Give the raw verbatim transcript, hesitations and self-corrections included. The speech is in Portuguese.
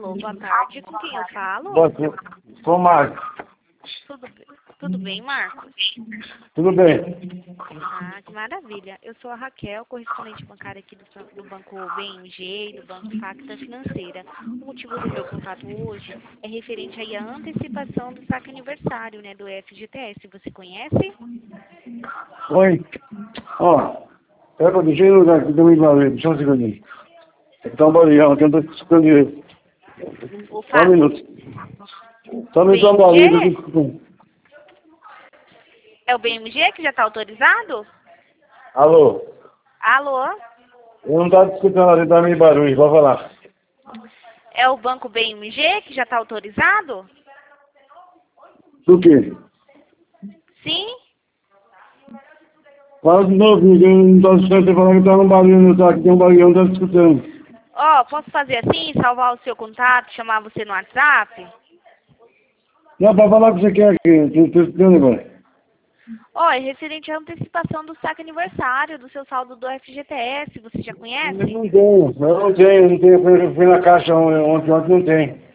Alô, boa tarde. Com quem eu falo? Boa tarde. Com o Marcos. Tudo, bem- tudo bem, Marcos? Tudo bem? Ah, que maravilha. Eu sou a Raquel, correspondente bancária aqui do, do Banco B M G e do Banco Facta Financeira. O motivo do meu contato hoje é referente aí à antecipação do saque aniversário, né, do F G T S. Você conhece? Oi. Ó, pera, deixa eu ir aqui também pra ver, só um segundinho. Tá um barulhão, aqui eu tô escutando direito. O Só um Fa... minuto. Só me dá um barulho, eu tô escutando. É o B M G que já está autorizado? Alô? Alô? Eu não tava escutando ali, tá meio barulho, pode falar. É o Banco B M G que já está autorizado? Do quê? Sim? Fala de novo, eu não tô escutando, você falando que tá um barulho, não tá aqui, tem um barulhão, não tô escutando. Ó, posso fazer assim, salvar o seu contato, chamar você no WhatsApp? Não, pra falar o que você quer aqui, eu tô tô escutando agora. Ó, é referente à antecipação do saque aniversário do seu saldo do F G T S. Você já Eu conhece? não tenho, eu não tenho, não tenho, eu fui na caixa ontem, ontem não tem.